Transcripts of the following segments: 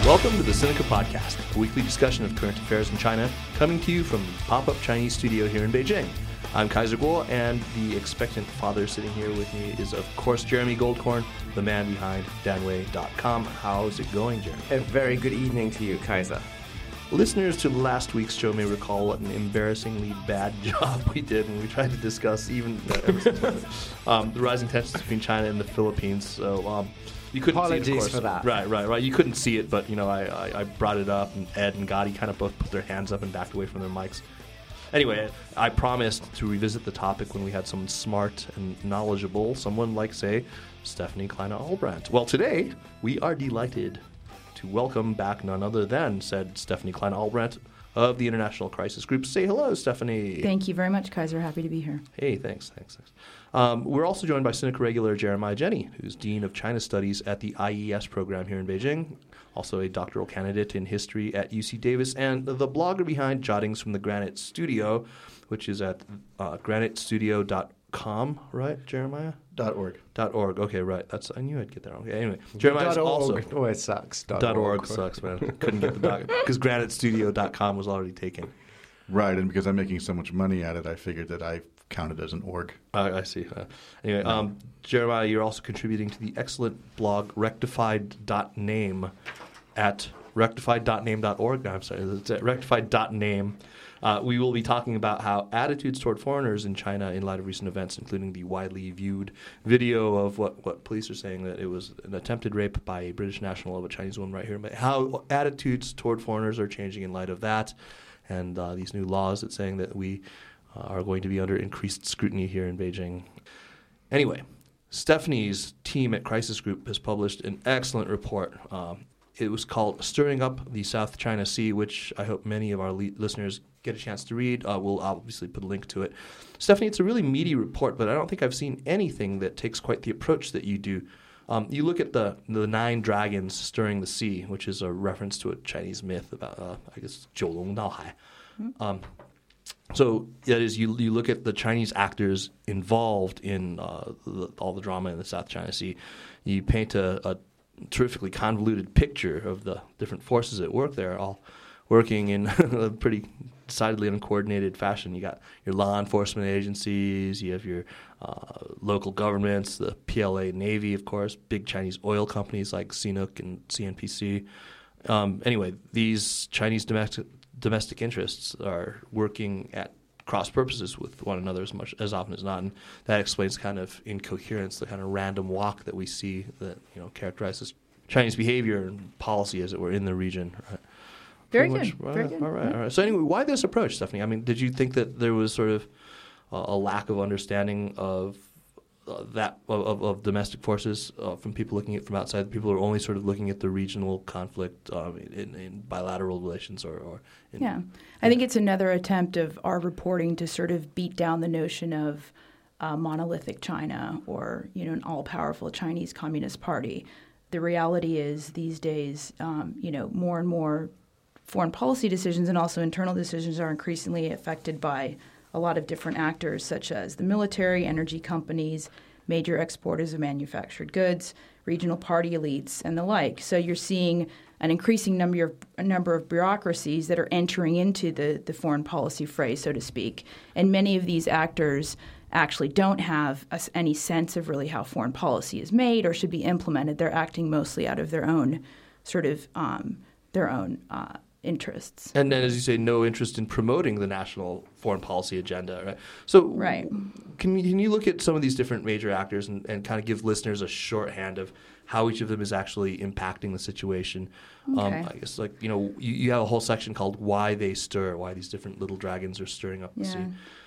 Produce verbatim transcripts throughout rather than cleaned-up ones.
Welcome to the Sinica Podcast, a weekly discussion of current affairs in China, coming to you from the pop-up Chinese studio here in Beijing. I'm Kaiser Kuo, and the expectant father sitting here with me is, of course, Jeremy Goldkorn, the man behind danwei dot com. How's it going, Jeremy? A very good evening to you, Kaiser. Listeners to last week's show may recall what an embarrassingly bad job we did when we tried to discuss even uh, um, the rising tensions between China and the Philippines. So um, you couldn't Apologies see it, of course. for that. Right, right, right. You couldn't see it, but you know, I, I, I brought it up, and Ed and Gotti kind of both put their hands up and backed away from their mics. Anyway, I promised to revisit the topic when we had someone smart and knowledgeable, someone like, say, Stephanie Kleine-Ahlbrandt. Well, today, we are delighted to welcome back none other than said Stephanie Kleine-Ahlbrandt of the International Crisis Group. Say hello, Stephanie. Thank you very much, Kaiser. Happy to be here. Hey, thanks, thanks, thanks. Um, we're also joined by Sinica regular Jeremiah Jenny, who's Dean of China Studies at the I E S program here in Beijing, also a doctoral candidate in history at U C Davis, and the blogger behind Jottings from the Granite Studio, which is at uh, granite studio dot com, right, Jeremiah? Dot org. Dot org. Okay, right. That's I knew I'd get that wrong. Okay, anyway, Jeremiah's Dot also org. Oh, it sucks. Dot, dot org. org sucks, man. Couldn't get the dot because granite studio dot com was already taken. Right, and because I'm making so much money at it, I figured that I counted as an org. Uh, I see. Uh, anyway, um, Jeremiah, you're also contributing to the excellent blog rectified dot name at rectified dot name dot org. No, I'm sorry, it's at rectified dot name. Uh, we will be talking about how attitudes toward foreigners in China in light of recent events, including the widely viewed video of what, what police are saying that it was an attempted rape by a British national of a Chinese woman right here, but how attitudes toward foreigners are changing in light of that, and uh, these new laws that saying that we uh, are going to be under increased scrutiny here in Beijing. Anyway, Stephanie's team at Crisis Group has published an excellent report. Um, it was called Stirring Up the South China Sea, which I hope many of our le- listeners get a chance to read. Uh, we'll obviously put a link to it. Stephanie, it's a really meaty report, but I don't think I've seen anything that takes quite the approach that you do. Um, you look at the the nine dragons stirring the sea, which is a reference to a Chinese myth about, uh, I guess, 九龙闹海. Mm-hmm. Um, so that is, you you look at the Chinese actors involved in uh, the, all the drama in the South China Sea. You paint a, a terrifically convoluted picture of the different forces at work there, all working in a pretty decidedly uncoordinated fashion. You got your law enforcement agencies, you have your uh, local governments, the P L A Navy, of course, big Chinese oil companies like C N O O C and C N P C. Um, anyway, these Chinese domestic domestic interests are working at cross purposes with one another as much as often as not, and that explains kind of incoherence, the kind of random walk that we see that you know characterizes Chinese behavior and policy, as it were, in the region. Right? Very Pretty good. Much, Very right, good. All right, all right. So anyway, why this approach, Stephanie? I mean, did you think that there was sort of uh, a lack of understanding of uh, that of, of domestic forces uh, from people looking at it from outside? People are only sort of looking at the regional conflict um, in, in bilateral relations, or, or in, yeah. I think it's another attempt of our reporting to sort of beat down the notion of uh, monolithic China or you know an all-powerful Chinese Communist Party. The reality is these days, um, you know, more and more foreign policy decisions and also internal decisions are increasingly affected by a lot of different actors, such as the military, energy companies, major exporters of manufactured goods, regional party elites, and the like. So you're seeing an increasing number of a number of bureaucracies that are entering into the, the foreign policy fray, so to speak. And many of these actors actually don't have a, any sense of really how foreign policy is made or should be implemented. They're acting mostly out of their own sort of um, their own uh, interests. And then, as you say, no interest in promoting the national foreign policy agenda, right? So right. Can, can you look at some of these different major actors and, and kind of give listeners a shorthand of how each of them is actually impacting the situation? Okay. Um, I guess, like, you know, you, you have a whole section called Why They Stir, why these different little dragons are stirring up the yeah. sea.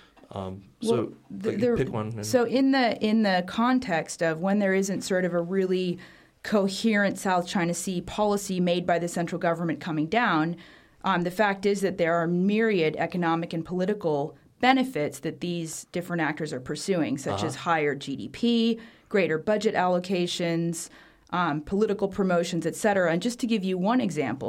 Um, well, so the, like, the, pick one. And so in the in the context of when there isn't sort of a really coherent South China Sea policy made by the central government coming down, um, the fact is that there are myriad economic and political benefits that these different actors are pursuing, such uh-huh. as higher G D P, greater budget allocations, um, political promotions, et cetera. And just to give you one example,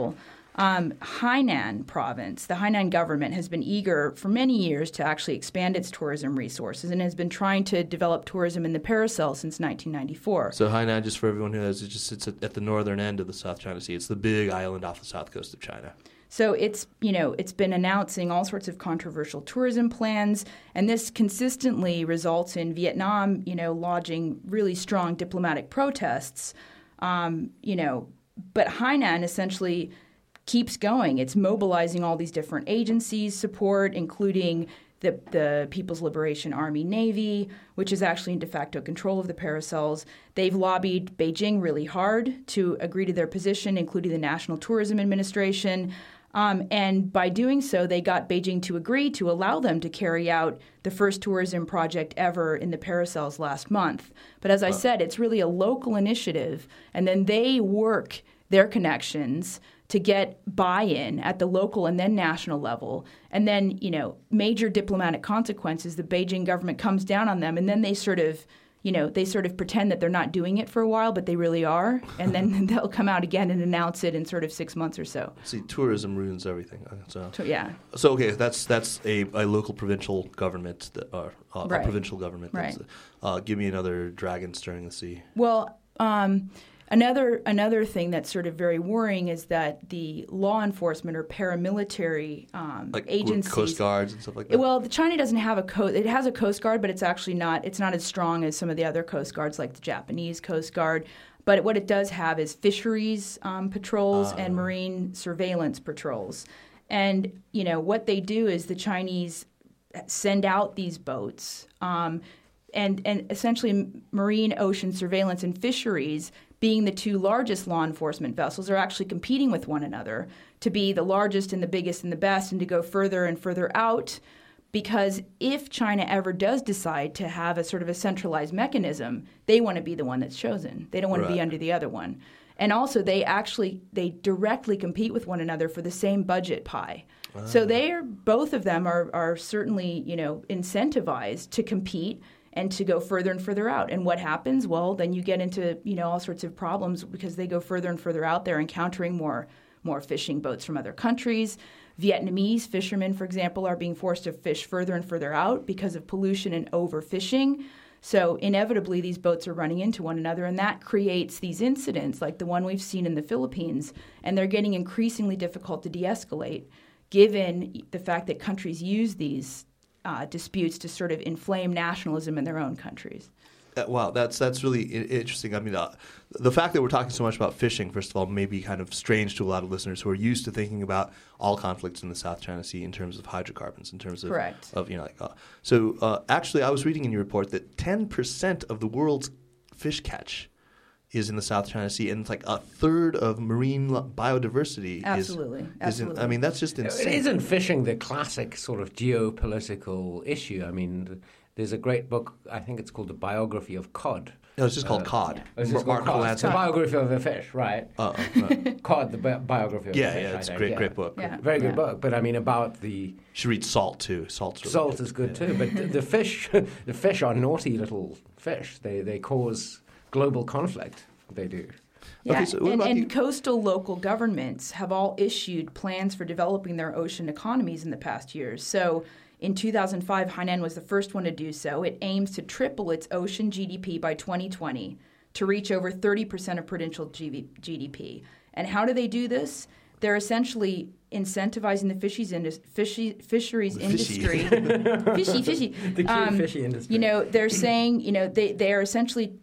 Um, Hainan province, the Hainan government has been eager for many years to actually expand its tourism resources and has been trying to develop tourism in the Paracel since nineteen ninety-four. So Hainan, just for everyone who knows, it just sits at, at the northern end of the South China Sea. It's the big island off the south coast of China. So it's, you know, it's been announcing all sorts of controversial tourism plans, and this consistently results in Vietnam, you know, lodging really strong diplomatic protests, um, you know, but Hainan essentially keeps going. It's mobilizing all these different agencies' support, including the, the People's Liberation Army Navy, which is actually in de facto control of the Paracels. They've lobbied Beijing really hard to agree to their position, including the National Tourism Administration. Um, and by doing so, they got Beijing to agree to allow them to carry out the first tourism project ever in the Paracels last month. But as I said, it's really a local initiative, and then they work their connections to get buy-in at the local and then national level. And then, you know, major diplomatic consequences, the Beijing government comes down on them, and then they sort of, you know, they sort of pretend that they're not doing it for a while, but they really are. And then they'll come out again and announce it in sort of six months or so. See, tourism ruins everything. So, So, yeah. so okay, that's that's a, a local provincial government, that, or uh, Right. a provincial government. That's, Right. Uh, give me another dragon stirring the sea. Well, um, another another thing that's sort of very worrying is that the law enforcement or paramilitary um, Like agencies, Coast Guards and stuff like that? well, the China doesn't have a coast. It has a Coast Guard, but it's actually not. It's not as strong as some of the other Coast Guards, like the Japanese Coast Guard. But what it does have is fisheries um, patrols Uh. and marine surveillance patrols. And you know what they do is the Chinese send out these boats, um, and and essentially marine, ocean surveillance, and fisheries, being the two largest law enforcement vessels, are actually competing with one another to be the largest and the biggest and the best, and to go further and further out. Because if China ever does decide to have a sort of a centralized mechanism, they want to be the one that's chosen. They don't want to Right. be under the other one. And also, they actually they directly compete with one another for the same budget pie. So they are both of them are are certainly, you know, incentivized to compete and to go further and further out. And what happens? Well, then you get into, you know, all sorts of problems because they go further and further out. They're encountering more more fishing boats from other countries. Vietnamese fishermen, for example, are being forced to fish further and further out because of pollution and overfishing. So inevitably, these boats are running into one another, and that creates these incidents like the one we've seen in the Philippines, and they're getting increasingly difficult to de-escalate, given the fact that countries use these uh, disputes to sort of inflame nationalism in their own countries. Uh, wow, that's that's really I- interesting. I mean, uh, the fact that we're talking so much about fishing, first of all, may be kind of strange to a lot of listeners who are used to thinking about all conflicts in the South China Sea in terms of hydrocarbons, in terms of, Correct. of you know, like. Uh, so uh, actually, I was reading in your report that ten percent of the world's fish catch is in the South China Sea, and it's like a third of marine lo- biodiversity. Absolutely, is, is absolutely. in, I mean, that's just insane. It isn't fishing the classic sort of geopolitical issue. I mean, there's a great book, I think it's called The Biography of Cod. No, it's just called Uh, cod. Oh, it's Mark just called Cod. Melanson. It's a biography of a fish, right? Uh, uh, Cod, the bi- biography of yeah, a fish. yeah, I it's a think, great, yeah. great book. Yeah. Very good Yeah. book, but I mean about the You should read Salt too. Salt's really salt good. is good too. But the, the fish, the fish are naughty little fish. They they cause global conflict. They do. Yeah, Okay, so what and, about and the- coastal local governments have all issued plans for developing their ocean economies in the past years. So in two thousand five, Hainan was the first one to do so. It aims to triple its ocean G D P by twenty twenty to reach over thirty percent of provincial G D P. And how do they do this? They're essentially incentivizing the fishies indus- fishy, fisheries The fishy. industry. fishy, fishy. The cute Um, fishy industry. You know, they're saying, you know, they, they are essentially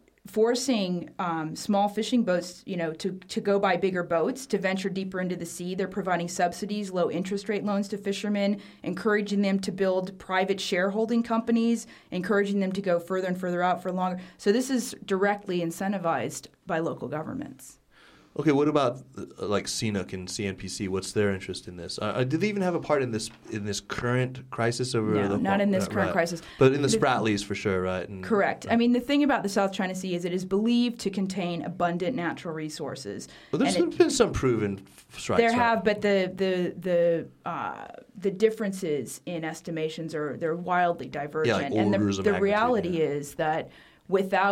forcing um, small fishing boats, you know, to, to go buy bigger boats, to venture deeper into the sea. They're providing subsidies, low interest rate loans to fishermen, encouraging them to build private shareholding companies, encouraging them to go further and further out for longer. So this is directly incentivized by local governments. Okay, what about uh, like C N U C and C N P C? What's their interest in this? Uh, did they even have a part in this in this current crisis over No, the not in this uh, current right. crisis. But in the The- Spratlys for sure, right? And, Correct. Right. I mean, the thing about the South China Sea is it is believed to contain abundant natural resources. well, there's and it- been some proven f- strikes. There right? have, but the the the uh, the differences in estimations are they're wildly divergent. like and the, orders of the magnitude, reality yeah. is that without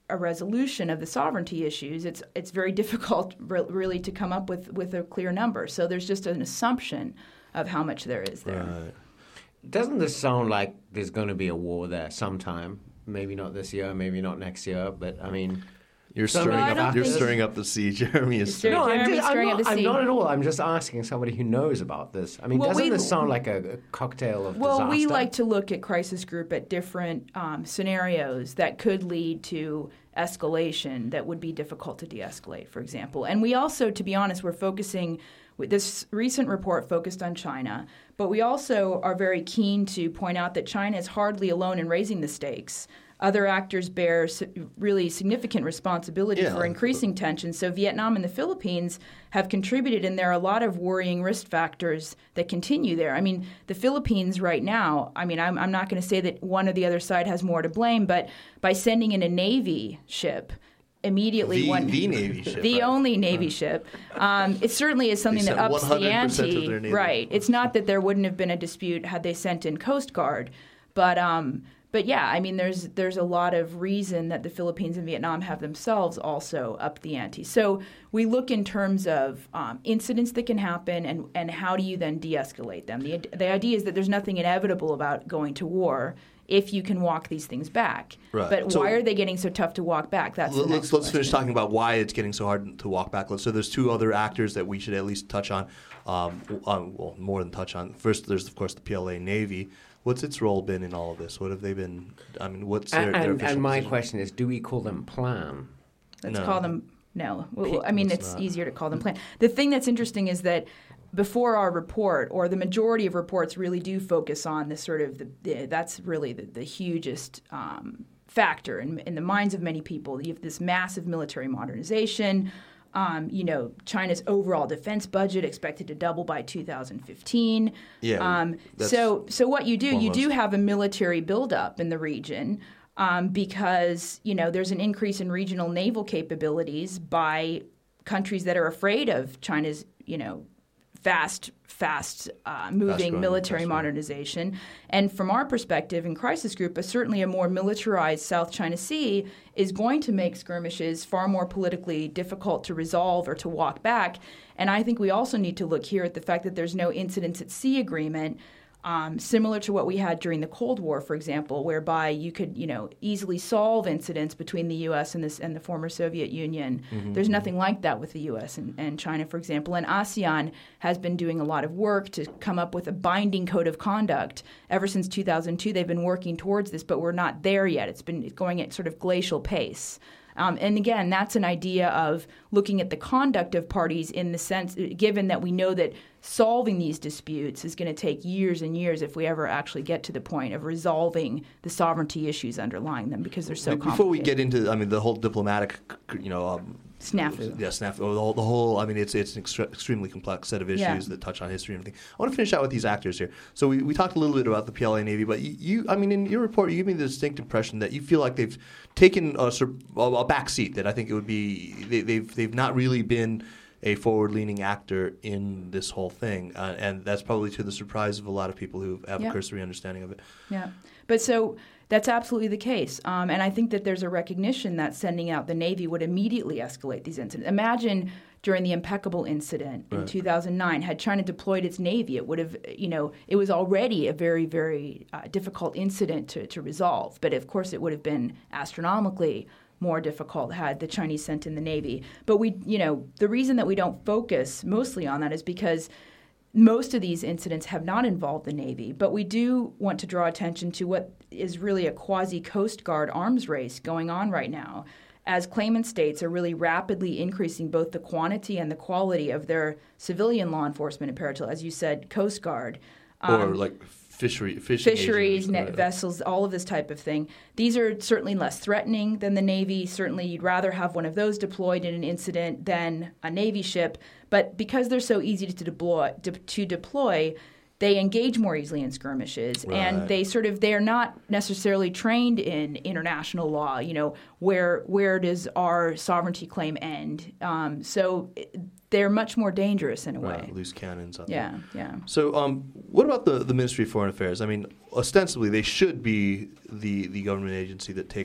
a resolution of the sovereignty issues, it's it's very difficult re- really to come up with, with a clear number. So there's just an assumption of how much there is there. Right. Doesn't this sound like there's going to be a war there sometime? Maybe not this year, maybe not next year, but I mean... You're So stirring many up. You're factors. stirring up the sea. Jeremy is Stir- stirring. No, I'm, Jeremy's just, I'm, stirring up not, the I'm sea. not at all. I'm just asking somebody who knows about this. I mean, Well, doesn't we- this sound like a, a cocktail of Well, disaster? we like to look at crisis group at different um, scenarios that could lead to escalation that would be difficult to de-escalate, for example. And we also, to be honest, we're focusing – this recent report focused on China, but we also are very keen to point out that China is hardly alone in raising the stakes. Other actors bear really significant responsibility Yeah. for increasing tension. So Vietnam and the Philippines have contributed, and there are a lot of worrying risk factors that continue there. I mean, the Philippines right now, I mean, I'm, I'm not going to say that one or the other side has more to blame, but by sending in a Navy ship immediately The- one the Navy ship, the right. only Navy ship, um, it certainly is something They that sent ups the one hundred percent of ante. their Navy. Right. It's not that there wouldn't have been a dispute had they sent in Coast Guard, but um, but yeah, I mean, there's there's a lot of reason that the Philippines and Vietnam have themselves also upped the ante. So we look in terms of um, incidents that can happen, and, and how do you then de-escalate them? The the idea is that there's nothing inevitable about going to war if you can walk these things back. Right. But So- why are they getting so tough to walk back? That's the Let's next let's finish question. talking about why it's getting so hard to walk back. So there's two other actors that we should at least touch on. Um, um, well, more than touch on. First, there's of course the P L A Navy. What's its role been in all of this? What have they been? I mean, what's their, And, their and, official and my position? question is, do we call them plan? Let's No. call them no. Well, I mean, Let's it's not. easier to call them plan. The thing that's interesting is that before our report, or the majority of reports, really do focus on this sort of the, the that's really the, the hugest um, factor in, in the minds of many people. You have this massive military modernization. Um, you know, China's overall defense budget expected to double by two thousand fifteen. Yeah, Um, that's so, so what you do, you almost- do have a military buildup in the region. Um, because, you know, there's an increase in regional naval capabilities by countries that are afraid of China's, you know, fast, fast uh, moving Fast-growing, military fast-growing. modernization. And from our perspective in Crisis Group, uh, certainly a more militarized South China Sea is going to make skirmishes far more politically difficult to resolve or to walk back. And I think we also need to look here at the fact that there's no incidents at sea agreement. Um, similar to what we had during the Cold War, for example, whereby you could, you know, easily solve incidents between the U S and, this, and the former Soviet Union. Mm-hmm. There's nothing like that with the U S and, and China, for example. And ASEAN has been doing a lot of work to come up with a binding code of conduct. Ever since two thousand two, they've been working towards this, but we're not there yet. It's been going at sort of glacial pace. Um, and again, that's an idea of looking at the conduct of parties in the sense, given that we know that solving these disputes is going to take years and years if we ever actually get to the point of resolving the sovereignty issues underlying them, because they're so Before complicated. we get into, I mean, the whole diplomatic, you know, um, Snafu. Yeah, snafu. The whole, the whole. I mean, it's it's an extre- extremely complex set of issues Yeah. that touch on history and everything. I want to finish out with these actors here. So we, we talked a little bit about the P L A Navy, but you, you, I mean, in your report, you give me the distinct impression that you feel like they've taken a, sur- a back seat. That I think it would be they, they've they've not really been a forward-leaning actor in this whole thing, uh, and that's probably to the surprise of a lot of people who have Yeah. a cursory understanding of it. Yeah. But so that's absolutely the case. Um, and I think that there's a recognition that sending out the Navy would immediately escalate these incidents. Imagine during the Impeccable incident in Right. two thousand nine, had China deployed its Navy, it would have, you know, it was already a very, very uh, difficult incident to, to resolve. But of course, it would have been astronomically more difficult had the Chinese sent in the Navy. But we, you know, the reason that we don't focus mostly on that is because most of these incidents have not involved the Navy, but we do want to draw attention to what is really a quasi-Coast Guard arms race going on right now, as claimant states are really rapidly increasing both the quantity and the quality of their civilian law enforcement imperative, as you said, Coast Guard. Or Um, like fishery, fishing fisheries, agents, net right. vessels, all of this type of thing. These are certainly less threatening than the Navy. Certainly, you'd rather have one of those deployed in an incident than a Navy ship. But because they're so easy to deploy, to, to deploy, they engage more easily in skirmishes, Right. and they sort of they are not necessarily trained in international law. You know, where where does our sovereignty claim end? Um, so it, they're much more dangerous in a way. Right, loose cannons out there. Yeah, yeah. So, um, what about the, the Ministry of Foreign Affairs? I mean, ostensibly, they should be the, the government agency that takes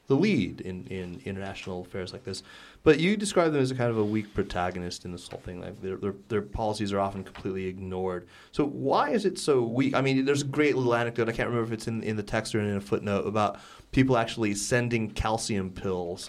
the lead in, in international affairs like this. But you describe them as a kind of a weak protagonist in this whole thing. Like their, their, their policies are often completely ignored. So why is it so weak? I mean, there's a great little anecdote. I can't remember if it's in, in the text or in a footnote about people actually sending calcium pills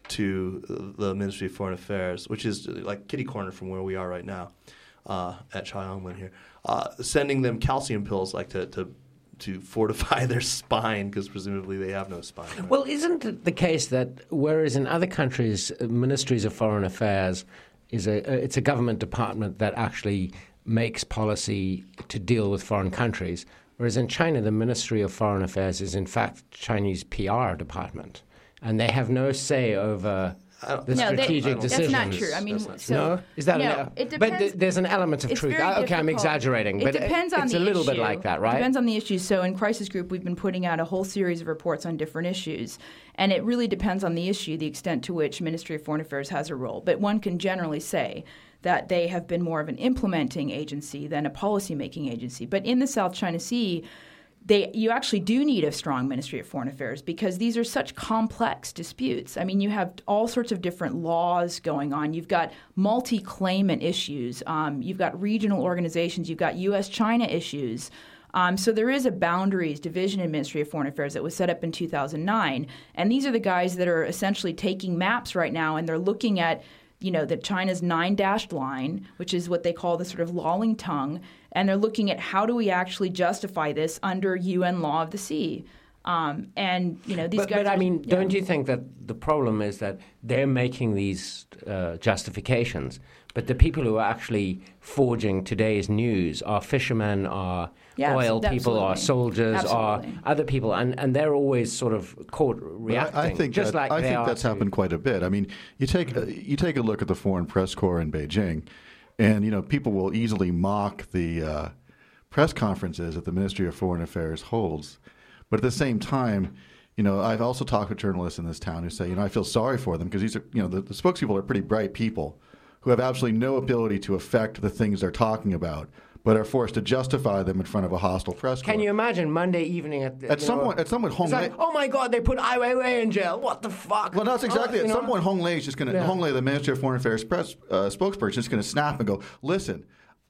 to the Ministry of Foreign Affairs, which is like kitty corner from where we are right now uh, at Cheongmen here, uh, sending them calcium pills like to, to to fortify their spine because presumably they have no spine. Right? Well, isn't it the case that whereas in other countries, uh, ministries of foreign affairs is a uh, it's a government department that actually makes policy to deal with foreign countries, whereas in China, the Ministry of Foreign Affairs is in fact Chinese P R department, and they have no say over the no, strategic they, decisions. That's not true. I mean, so no, is that? no, an, it depends, but th- there's an element of it's truth. very Okay, difficult. I'm exaggerating, it but depends it, on it's the a little issue. bit like that, right? It depends on the issue. So in Crisis Group, we've been putting out a whole series of reports on different issues, and it really depends on the issue, the extent to which Ministry of Foreign Affairs has a role. But one can generally say that they have been more of an implementing agency than a policy-making agency. But in the South China Sea, They, you actually do need a strong Ministry of Foreign Affairs because these are such complex disputes. I mean, you have all sorts of different laws going on. You've got multi-claimant issues. Um, you've got regional organizations. You've got U S China issues. Um, so there is a boundaries division in Ministry of Foreign Affairs that was set up in two thousand nine. And these are the guys that are essentially taking maps right now, and they're looking at you know, the China's nine-dashed line, which is what they call the sort of lolling tongue, and they're looking at how do we actually justify this under U N law of the sea. Um, and, you know, these but, guys... But, I mean, yeah. don't you think that the problem is that they're making these uh, justifications, but the people who are actually forging today's news are fishermen, are Yeah, oil absolutely. people, are soldiers, Absolutely. are other people, and, and they're always sort of caught reacting. I, I think just that, like I they think are that's to- happened quite a bit. I mean, you take a, you take a look at the Foreign Press Corps in Beijing, and you know people will easily mock the uh, press conferences that the Ministry of Foreign Affairs holds, but at the same time, you know, I've also talked with journalists in this town who say, you know, I feel sorry for them because these are, you know, the, the spokespeople are pretty bright people who have absolutely no ability to affect the things they're talking about, but are forced to justify them in front of a hostile press corps. Can you imagine Monday evening at the, At you some know, point, at some point, Hong it's like, Lei- oh my God, they put Ai Weiwei in jail. What the fuck? Well, that's exactly Oh, it. you At some know? point, Hong Lei is just going to, Yeah. Hong Lei, the Ministry of Foreign Affairs press uh, spokesperson, is just going to snap and go, listen,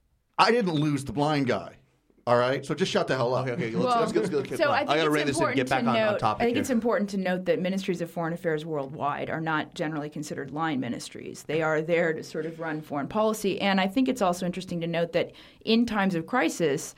I didn't lose the blind guy. All right? So just shut the hell up. Okay, okay. Let's, Well, let's, let's, let's, let's, so I I think got to it's rein this in and important get back to on, note, on topic I think here. it's important to note that ministries of foreign affairs worldwide are not generally considered line ministries. They are there to sort of run foreign policy. And I think it's also interesting to note that in times of crisis,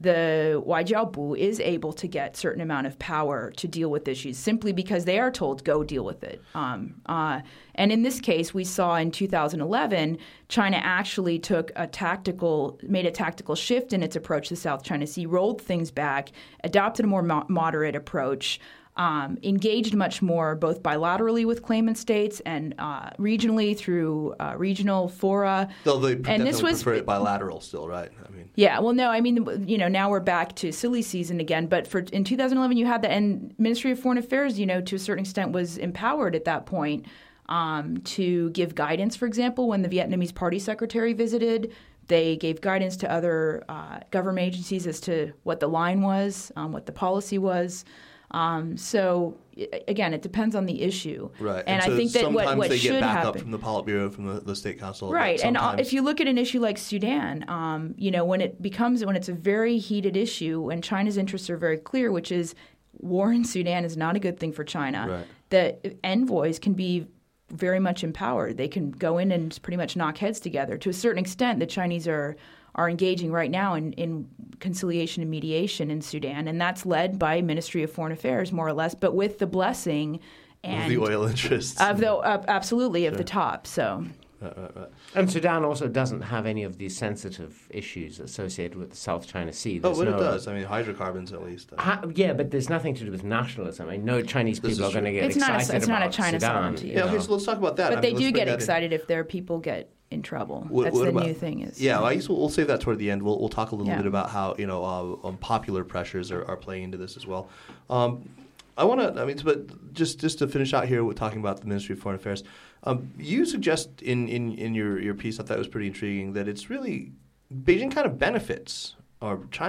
the Waijiaobu is able to get certain amount of power to deal with issues simply because they are told, go deal with it. Um, uh, and in this case, we saw in two thousand eleven, China actually took a tactical, made a tactical shift in its approach to the South China Sea, rolled things back, adopted a more mo- moderate approach, Um, engaged much more both bilaterally with claimant states and uh, regionally through uh, regional fora. Though they and definitely this was prefer it bilateral still, right? I mean, yeah, well, no, I mean, you know, now we're back to silly season again. But for in two thousand eleven, you had that, and Ministry of Foreign Affairs, you know, to a certain extent, was empowered at that point um, to give guidance. For example, when the Vietnamese Party Secretary visited, they gave guidance to other uh, government agencies as to what the line was, um, what the policy was. Um, so i- again, it depends on the issue, right. And, so I think that sometimes what, what they should get back happen, up from the Politburo, from the, the State Council, but right? And uh, sometimes- if you look at an issue like Sudan, um, you know, when it becomes when it's a very heated issue, and China's interests are very clear, which is war in Sudan is not a good thing for China. Right. The envoys can be very much empowered. They can go in and pretty much knock heads together. To a certain extent, the Chinese are are engaging right now in, in conciliation and mediation in Sudan, and that's led by Ministry of Foreign Affairs, more or less, but with the blessing and of the oil interests. of the uh, absolutely of the top. So. Right, right, right. And Sudan also doesn't have any of these sensitive issues associated with the South China Sea. Oh, There's but no, it does. I mean, hydrocarbons at least. Uh, Ha- yeah, but there's nothing to do with nationalism. I mean, no Chinese This people is are going to true. get It's not a- excited it's not a about China Sudan. sovereignty. you yeah, okay, know. so let's talk about that. But I they mean, let's do bring get that in. excited if their people get in trouble. What- That's what the about- new thing. Is Yeah, well, I guess we'll, we'll save that toward the end. We'll, we'll talk a little Yeah. bit about how you know uh, um, popular pressures are, are playing into this as well. Um, I want to, I mean, but just just to finish out here with talking about the Ministry of Foreign Affairs, um, you suggest in, in, in your, your piece, I thought that was pretty intriguing, that it's really Beijing kind of benefits, or China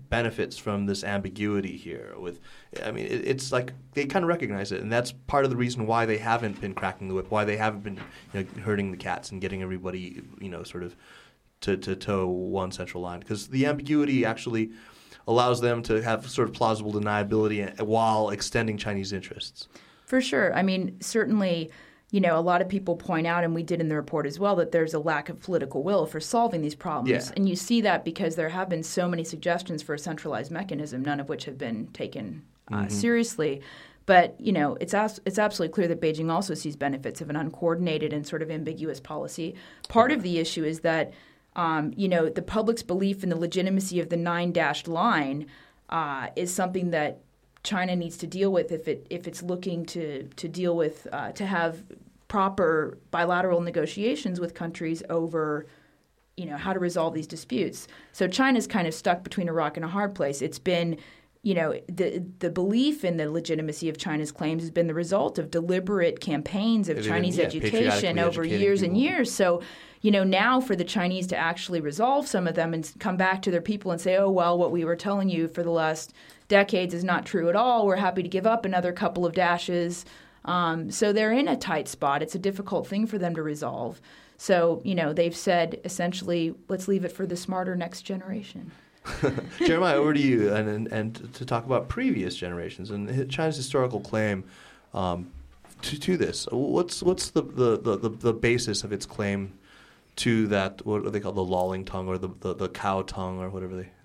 benefits from this ambiguity here. With, I mean, it, it's like they kind of recognize it, and that's part of the reason why they haven't been cracking the whip, why they haven't been, you know, herding the cats and getting everybody, you know, sort of to, to toe one central line. Because the ambiguity actually allows them to have sort of plausible deniability while extending Chinese interests. For sure. I mean, certainly, you know, a lot of people point out, and we did in the report as well, that there's a lack of political will for solving these problems. Yeah. And you see that because there have been so many suggestions for a centralized mechanism, none of which have been taken uh, mm-hmm. seriously. But, you know, it's as- it's absolutely clear that Beijing also sees benefits of an uncoordinated and sort of ambiguous policy. Part yeah. of the issue is that, um, you know, the public's belief in the legitimacy of the nine-dashed line uh, is something that China needs to deal with if it if it's looking to to deal with uh, to have proper bilateral negotiations with countries over, you know, how to resolve these disputes. So China's kind of stuck between a rock and a hard place. It's been, you know, the the belief in the legitimacy of China's claims has been the result of deliberate campaigns of it Chinese yeah, education over years people. and years. So, you know, now for the Chinese to actually resolve some of them and come back to their people and say, oh, well, what we were telling you for the last decades is not true at all. We're happy to give up another couple of dashes. Um, so they're in a tight spot. It's a difficult thing for them to resolve. So, you know, they've said essentially, let's leave it for the smarter next generation. Jeremiah, over to you, and, and and to talk about previous generations and China's historical claim um, to to this. What's what's the, the, the, the basis of its claim to that? What do they call the lolling tongue or the, the, the cow tongue or whatever they?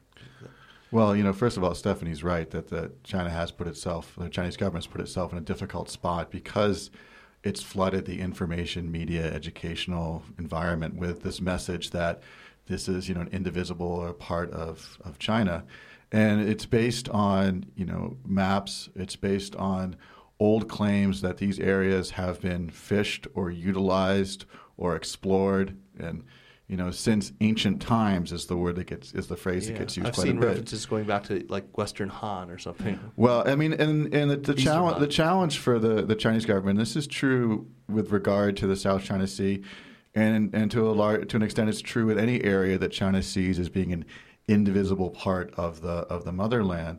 Well, you know, first of all, Stephanie's right that the China has put itself, the Chinese government has put itself in a difficult spot because it's flooded the information, media, educational environment with this message that this is, you know, an indivisible part of, of China. And it's based on, you know, maps. It's based on old claims that these areas have been fished or utilized or explored. And, you know, since ancient times is the word that gets is the phrase yeah. that gets used I've quite a bit. I've seen references going back to like Western Han or something. Well, I mean, and and the, the challenge the challenge for the, the Chinese government. This is true with regard to the South China Sea, and and to a large to an extent, it's true with any area that China sees as being an indivisible part of the of the motherland.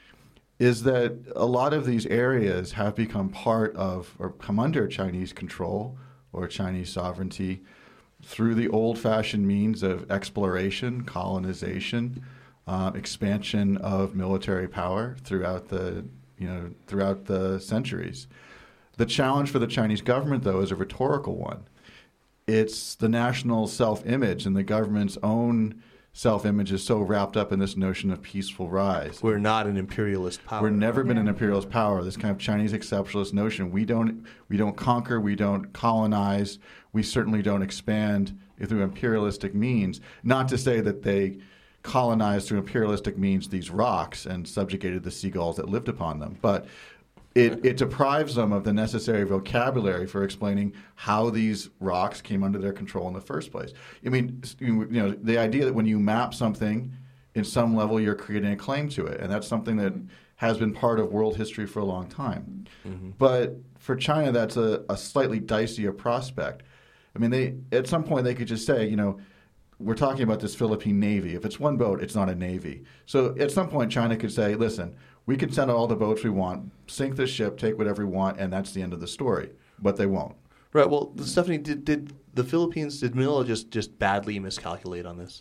Is that a lot of these areas have become part of or come under Chinese control or Chinese sovereignty through the old-fashioned means of exploration, colonization, uh, expansion of military power throughout the, you know, throughout the centuries. The challenge for the Chinese government, though, is a rhetorical one. It's the national self-image, and the government's own self-image is so wrapped up in this notion of peaceful rise. We're not an imperialist power. We've never been yeah. an imperialist power. This kind of Chinese exceptionalist notion. We don't we don't conquer. We don't colonize. We certainly don't expand through imperialistic means. Not to say that they colonized through imperialistic means these rocks and subjugated the seagulls that lived upon them, but it, it deprives them of the necessary vocabulary for explaining how these rocks came under their control in the first place. I mean, you know, the idea that when you map something, in some level, you're creating a claim to it, and that's something that has been part of world history for a long time. Mm-hmm. But for China, that's a, a slightly dicier prospect. I mean, they at some point they could just say, you know, we're talking about this Philippine Navy. If it's one boat, it's not a navy. So at some point, China could say, listen, we can send out all the boats we want, sink the ship, take whatever we want, and that's the end of the story. But they won't. Right. Well, Stephanie, did, did the Philippines, did Manila just, just badly miscalculate on this?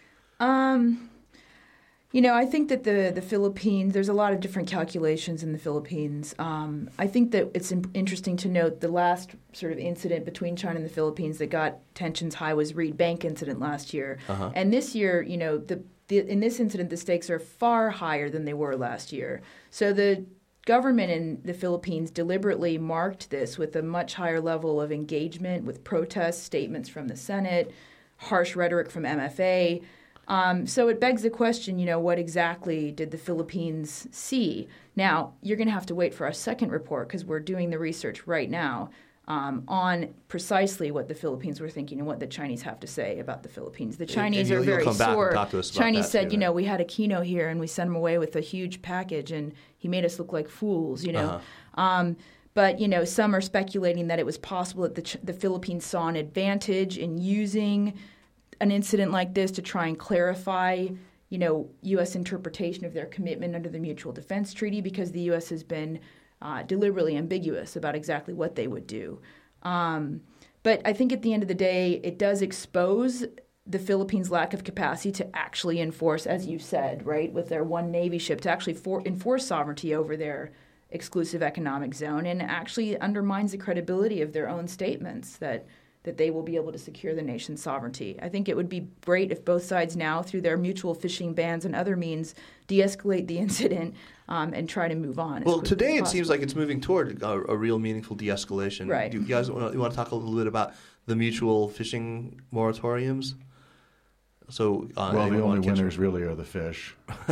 Um, you know, I think that the, the Philippines, there's a lot of different calculations in the Philippines. Um, I think that it's in, interesting to note the last sort of incident between China and the Philippines that got tensions high was Reed Bank incident last year. Uh-huh. And this year, you know, the, the in this incident, the stakes are far higher than they were last year. So the government in the Philippines deliberately marked this with a much higher level of engagement, with protests, statements from the Senate, harsh rhetoric from M F A. Um, so it begs the question, you know, what exactly did the Philippines see? Now, you're going to have to wait for our second report because we're doing the research right now um, on precisely what the Philippines were thinking and what the Chinese have to say about the Philippines. The Chinese and, and are very sore. Chinese said, too, you know, right? we had Aquino here and we sent him away with a huge package and he made us look like fools, you know. Uh-huh. Um, but, you know, some are speculating that it was possible that the, Ch- the Philippines saw an advantage in using an incident like this to try and clarify, you know, U S interpretation of their commitment under the Mutual Defense Treaty, because the U S has been uh, deliberately ambiguous about exactly what they would do. Um, but I think at the end of the day, it does expose the Philippines' lack of capacity to actually enforce, as you said, right, with their one Navy ship, to actually for, enforce sovereignty over their exclusive economic zone, and actually undermines the credibility of their own statements that that they will be able to secure the nation's sovereignty. I think it would be great if both sides now, through their mutual fishing bans and other means, de-escalate the incident um, and try to move on. Well, today it seems like it's moving toward a, a real meaningful de-escalation. Right. Do you guys want to, you want to talk a little bit about the mutual fishing moratoriums? So, uh, well, the only winners them? really are the fish.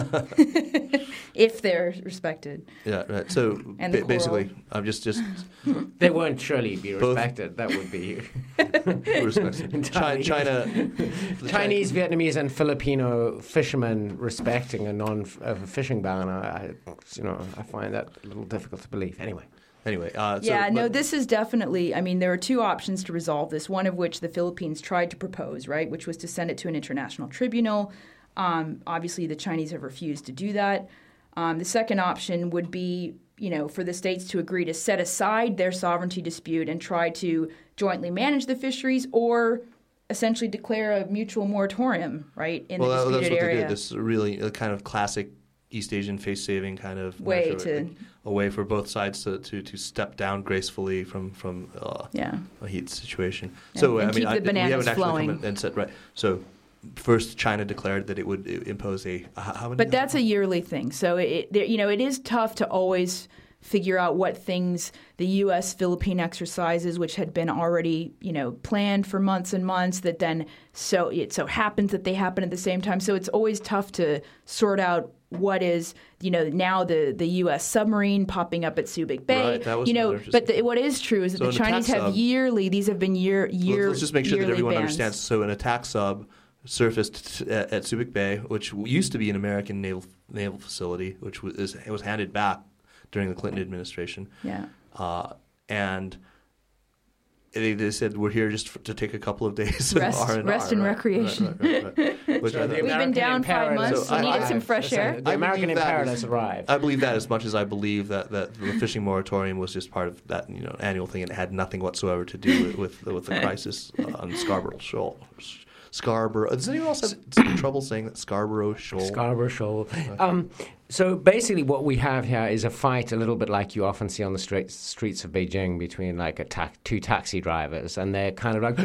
If they're respected. Yeah, right. So ba- basically, I'm just just they won't surely be Both. respected. That would be respected. China, China Chinese, China. Vietnamese, and Filipino fishermen respecting a non a fishing ban. I, you know, I find that a little difficult to believe. Anyway. Anyway, uh, so, yeah, but, no, this is definitely, I mean, there are two options to resolve this, one of which the Philippines tried to propose, right, which was to send it to an international tribunal. Um, obviously, the Chinese have refused to do that. Um, the second option would be, you know, for the states to agree to set aside their sovereignty dispute and try to jointly manage the fisheries, or essentially declare a mutual moratorium, right, in well, the disputed that's what area. they did. This is really a kind of classic East Asian face-saving kind of way measure, to like, a way for both sides to, to, to step down gracefully from from uh, yeah. a heat situation. Yeah, So and I mean, keep I, the we haven't bananas actually flowing. come in and said right. So first, China declared that it would impose a how many? But that's a yearly thing. So it, it you know it is tough to always figure out what things the U S Philippine exercises, which had been already, you know, planned for months and months, that then so it so happens that they happen at the same time. So it's always tough to sort out what is, you know, now the, the U S submarine popping up at Subic Bay. Right, that was you know, another but the, what is true is that So the an Chinese attack have sub- yearly, these have been year, year Let's just make sure that yearly everyone bans. understands. So an attack sub surfaced t- at, at Subic Bay, which used to be an American naval naval facility, which was is, it was handed back during the Clinton administration. Yeah. Uh, and they, they said, we're here just for, to take a couple of days Rest- of R and R. rest and right, recreation. Right, right, right. Which So I the thought- We've been down five imperative- months. So You I- needed I- some fresh air. The I American believe that imperative is- has arrived. I believe that as much as I believe that, that the fishing moratorium was just part of that, you know, annual thing, and it had nothing whatsoever to do with with, with the crisis uh, on Scarborough Shoal. Scarborough. Does anyone else have some trouble saying that Scarborough Shoal? Scarborough Shoal. Um, so basically what we have here is a fight a little bit like you often see on the street, streets of Beijing between like a ta- two taxi drivers, and they're kind of like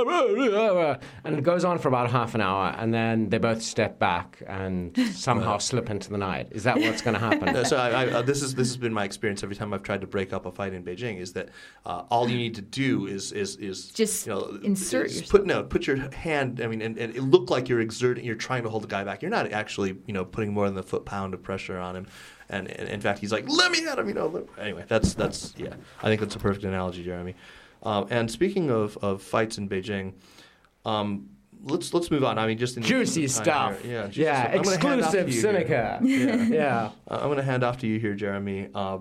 and it goes on for about half an hour, and then they both step back and somehow slip into the night. Is that what's going to happen? No, so I, I, uh, this is this has been my experience every time I've tried to break up a fight in Beijing. Is that uh, all you need to do is is is Just you know, insert is yourself. put no put your hand. I mean, and, and it look like you're exerting. You're trying to hold the guy back. You're not actually you know putting more than a foot pound of pressure on him. And, and in fact, he's like, "Let me at him," you know. Let, anyway, that's that's yeah. I think that's a perfect analogy, Jeremy. Um, and speaking of, of fights in Beijing, um, let's let's move on. I mean, just in Juicy the time stuff. here. Yeah, juicy yeah, stuff. I'm gonna hand off to exclusive you Seneca. here. Yeah. Yeah. Uh, I'm going to hand off to you here, Jeremy. Uh,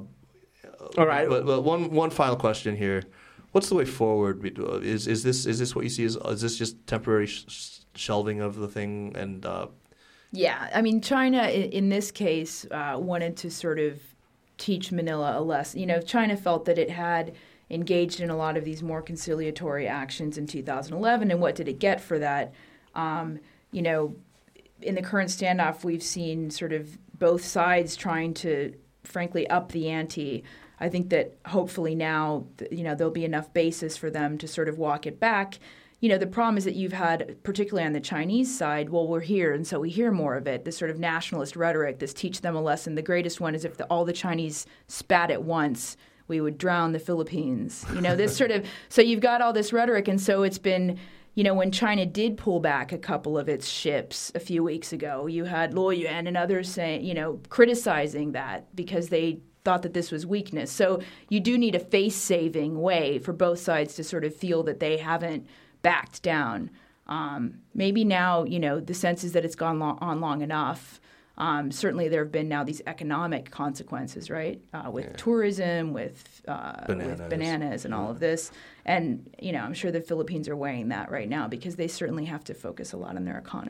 All right. But, but one one final question here: what's the way forward? Is is this is this what you see? Is is this just temporary sh- shelving of the thing? And uh, Yeah, I mean, China in, in this case uh, wanted to sort of teach Manila a lesson. You know, China felt that it had engaged in a lot of these more conciliatory actions in two thousand eleven, and what did it get for that? Um, you know, in the current standoff, we've seen sort of both sides trying to, frankly, up the ante. I think that hopefully now, you know, there'll be enough basis for them to sort of walk it back. You know, the problem is that you've had, particularly on the Chinese side, well, we're here, and so we hear more of it, this sort of nationalist rhetoric, this teach them a lesson. The greatest one is if the, all the Chinese spat at once, we would drown the Philippines. You know, this sort of – so you've got all this rhetoric, and so it's been – you know, when China did pull back a couple of its ships a few weeks ago, you had Luo Yuan and others saying, you know, criticizing that because they – thought that this was weakness. So you do need a face-saving way for both sides to sort of feel that they haven't backed down. Um, maybe now, you know, the sense is that it's gone long, on long enough. Um, certainly there have been now these economic consequences, right, uh, with yeah. tourism, with, uh, bananas. with bananas and all of this. And, you know, I'm sure the Philippines are weighing that right now because they certainly have to focus a lot on their economy.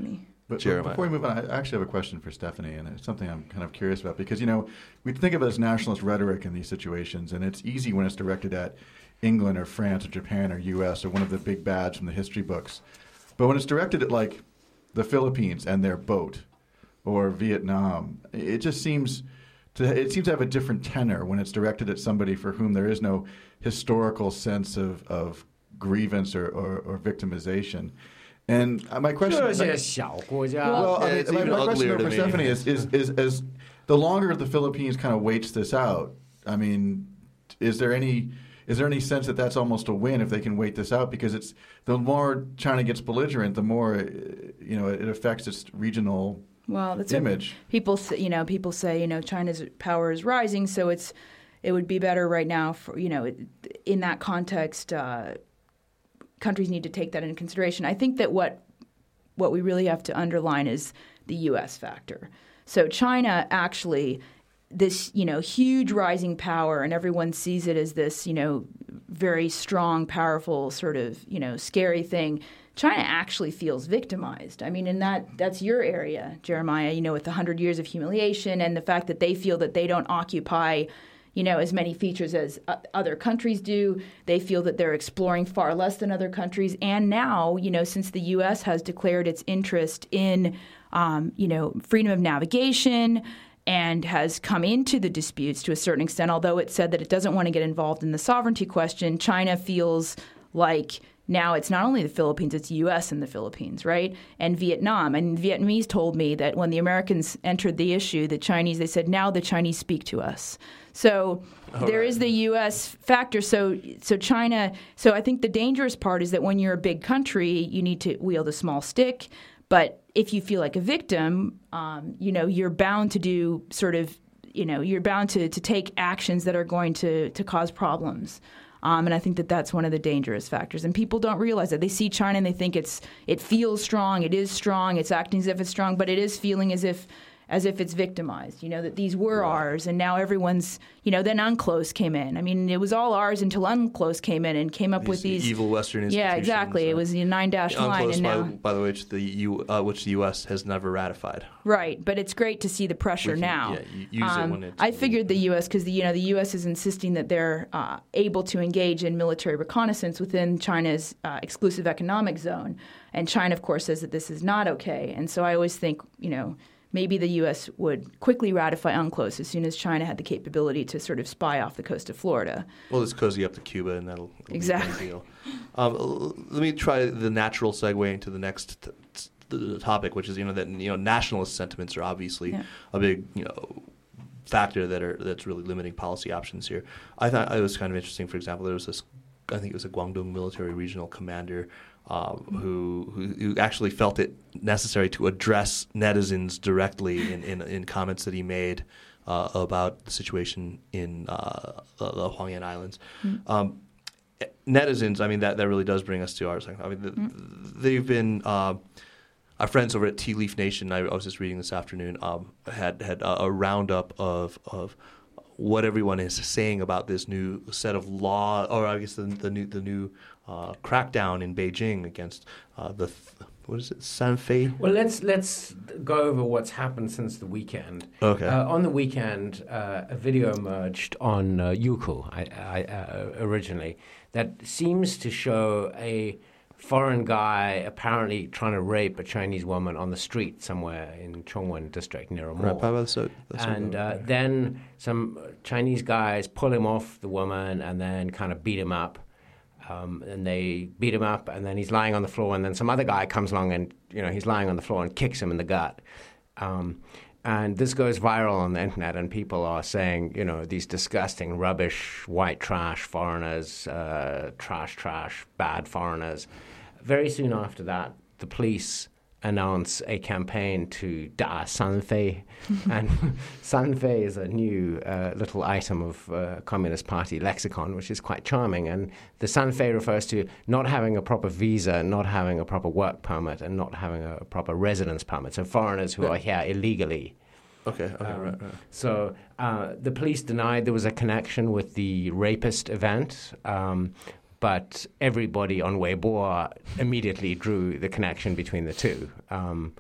But, but Jeremiah. before we move on, I actually have a question for Stephanie, and it's something I'm kind of curious about because, you know, we think of it as nationalist rhetoric in these situations, and it's easy when it's directed at England or France or Japan or U S or one of the big bads from the history books. But when it's directed at, like, the Philippines and their boat or Vietnam, it just seems to it seems to have a different tenor when it's directed at somebody for whom there is no historical sense of, of grievance or, or, or victimization. And uh, my question is, 这些小国家 well, I Yeah, mean, it's my, even my question uglier for to me. Stephanie is, is, is, is the longer the Philippines kind of waits this out, I mean, is there any is there any sense that that's almost a win if they can wait this out? Because it's the more China gets belligerent, the more you know it affects its regional Well, that's image. What people say, you know, people say, you know, China's power is rising, so it's it would be better right now for, you know, in that context, uh, countries need to take that into consideration. I think that what what we really have to underline is the U S factor. So China actually, this, you know, huge rising power, and everyone sees it as this, you know, very strong, powerful, sort of, you know, scary thing. China actually feels victimized. I mean, and that that's your area, Jeremiah, you know, with the hundred years of humiliation and the fact that they feel that they don't occupy, you know, as many features as uh, other countries do. They feel that they're exploring far less than other countries. And now, you know, since the U S has declared its interest in, um, you know, freedom of navigation and has come into the disputes to a certain extent, although it said that it doesn't want to get involved in the sovereignty question, China feels like now it's not only the Philippines, it's U S and the Philippines, right? And Vietnam. And Vietnamese told me that when the Americans entered the issue, the Chinese, they said, now the Chinese speak to us. So All there right. is the U S factor. So so China, so I think the dangerous part is that when you're a big country, you need to wield a small stick. But if you feel like a victim, um, you know, you're bound to do sort of, you know, you're bound to, to take actions that are going to, to cause problems. Um, and I think that that's one of the dangerous factors. And people don't realize that. They see China and they think it's it feels strong, it is strong, it's acting as if it's strong, but it is feeling as if as if it's victimized, you know, that these were Right. ours, and now everyone's, you know, then UNCLOS came in. I mean, it was all ours until UNCLOS came in and came up These with these evil Western institutions. Yeah, exactly. uh, It was the nine dash line, UNCLOS, and now by, by the way, which the U, uh, which the U S has never ratified. right. But it's great to see the pressure We can- now. yeah, you use it Um, when it's I figured the U S because the you know the U S is insisting that they're uh, able to engage in military reconnaissance within China's uh, exclusive economic zone, and China, of course, says that this is not okay. And so I always think, you know, maybe the U S would quickly ratify UNCLOS as soon as China had the capability to sort of spy off the coast of Florida. Well, let's cozy up to Cuba, and that'll, that'll Exactly. be a big deal. Um, l- let me try the natural segue into the next t- t- the topic, which is you know that you know nationalist sentiments are obviously Yeah. a big you know factor that are that's really limiting policy options here. I thought it was kind of interesting. For example, there was this, I think it was a Guangdong military regional commander. Um, who, who who actually felt it necessary to address netizens directly in, in, in comments that he made uh, about the situation in uh, the, the Hualien Islands. Mm. Um, netizens, I mean, that, that really does bring us to our second. I mean, the, Mm. they've been uh, our friends over at Tea Leaf Nation. I, I was just reading this afternoon. Um, had had a, a roundup of of what everyone is saying about this new set of law, or I guess the, the new the new uh, crackdown in Beijing against uh, the th- what is it, Sanfei? Well, let's let's go over what's happened since the weekend. Okay. Uh, on the weekend, uh, a video emerged on uh, Youku I, I, uh, originally that seems to show a foreign guy apparently trying to rape a Chinese woman on the street somewhere in Chongwen district near a mall. Right, probably so, that's And what- uh, then some Chinese guys pull him off the woman and then kind of beat him up. Um, and they beat him up, and then he's lying on the floor, and then some other guy comes along and, you know, he's lying on the floor and kicks him in the gut. Um, and this goes viral on the internet, and people are saying, you know, these disgusting, rubbish, white trash foreigners, uh, trash, trash, bad foreigners. Very soon after that, the police announce a campaign to Da Sanfei. And Sanfei is a new uh, little item of uh, Communist Party lexicon, which is quite charming. And the Sanfei refers to not having a proper visa, not having a proper work permit, and not having a proper residence permit. So foreigners who are here illegally. okay, okay, Um, right, right. So uh, the police denied there was a connection with the rapist event, um, but everybody on Weibo immediately drew the connection between the two. Um,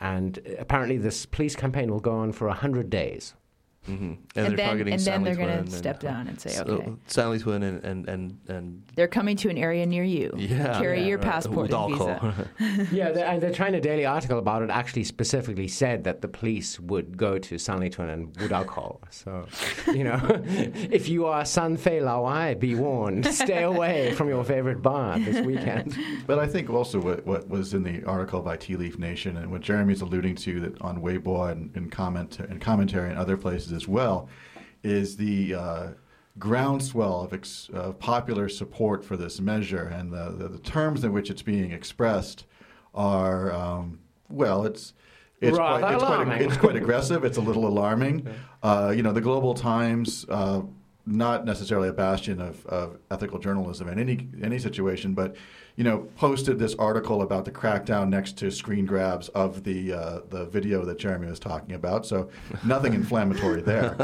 and apparently this police campaign will go on for one hundred days. Mm-hmm. And, And, they're then, targeting and then Stanley they're going Twin to and- step down and say, So, okay, Stanley Twin and, and, and, and they're coming to an area near you. yeah, Carry yeah, your right. passport and Udalco. visa. Yeah, the, and the China Daily article about it actually specifically said that the police would go to Stanley Twin and Wudalco. So, you know, if you are San Fei Laowai, be warned, stay away from your favorite bar this weekend. But I think also what, what was in the article by Tea Leaf Nation and what Jeremy's alluding to that on Weibo and, and comment and commentary and other places as well is the uh, groundswell of ex, uh, popular support for this measure, and the, the, the terms in which it's being expressed are um, well, it's it's Rather quite, it's, alarming. quite, it's quite aggressive. It's a little alarming. Uh, you know, the Global Times. Uh, not necessarily a bastion of, of ethical journalism in any any situation, but you know, posted this article about the crackdown next to screen grabs of the uh, the video that Jeremy was talking about. So nothing inflammatory there.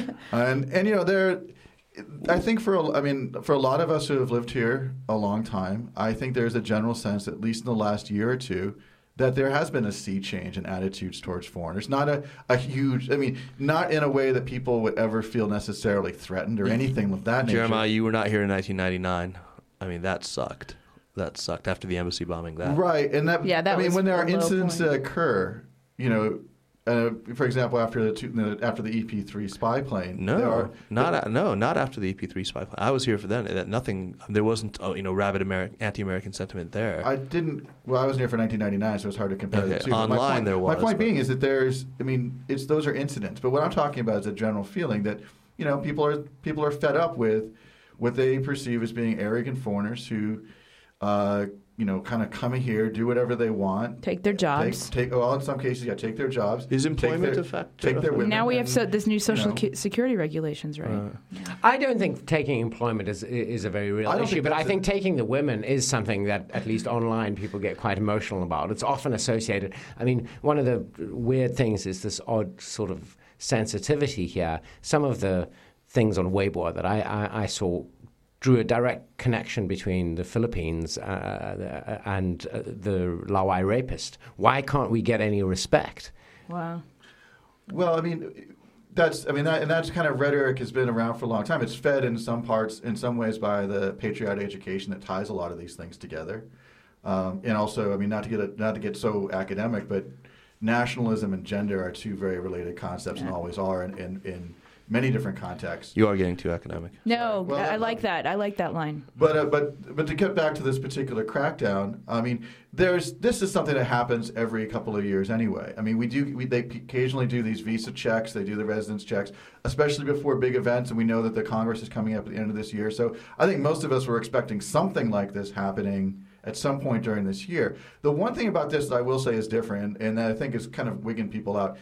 and and you know, there, I think for a, I mean for a lot of us who have lived here a long time, I think there's a general sense, at least in the last year or two, that there has been a sea change in attitudes towards foreigners. Not a, a huge, I mean, not in a way that people would ever feel necessarily threatened or anything of that nature. Jeremiah, you were not here in nineteen ninety-nine. I mean, that sucked. That sucked after the embassy bombing. That Right, and that, Yeah, that I mean, was when there a are low incidents point. that occur, you know, uh, for example, after the, two, the after the E P three spy plane, no, there are, not a, no, not after the E P three spy plane. I was here for that. That nothing. There wasn't, oh, you know, rabid Ameri- anti-American sentiment there. I didn't. Well, I wasn't here for nineteen ninety-nine, so it's hard to compare Okay, the two. But my online point, there was, My point but- being is that there's. I mean, it's those are incidents, but what I'm talking about is a general feeling that you know people are people are fed up with what they perceive as being arrogant foreigners who, uh, you know, kind of come here, do whatever they want, Take their jobs. Take, take well, in some cases, yeah, take their jobs. Is take employment their, a fact- Take their women. Now we have and, so, this new you social know, cu- security regulations, right? I don't think taking employment is is a very real I don't issue, think but I that's think it. taking the women is something that at least online people get quite emotional about. It's often associated. I mean, one of the weird things is this odd sort of sensitivity here. Some of the things on Weibo that I, I, I saw drew a direct connection between the Philippines uh, and uh, the Laowai rapist. Why can't we get any respect? Wow. Well, I mean, that's I mean, that, and that's kind of rhetoric has been around for a long time. It's fed in some parts, in some ways, by the patriotic education that ties a lot of these things together. Um, and also, I mean, not to get a, not to get so academic, but nationalism and gender are two very related concepts, and Yeah. always are in, in, in many different contexts. You are getting too academic. No, Well, I, I that- like that. I like that line. But uh, but but to get back to this particular crackdown, I mean, there's this is something that happens every couple of years anyway. I mean, we do we, they p- occasionally do these visa checks, they do the residence checks, especially before big events, and we know that the Congress is coming up at the end of this year. So I think most of us were expecting something like this happening at some point during this year. The one thing about this that I will say is different, and that I think is kind of wigging people out,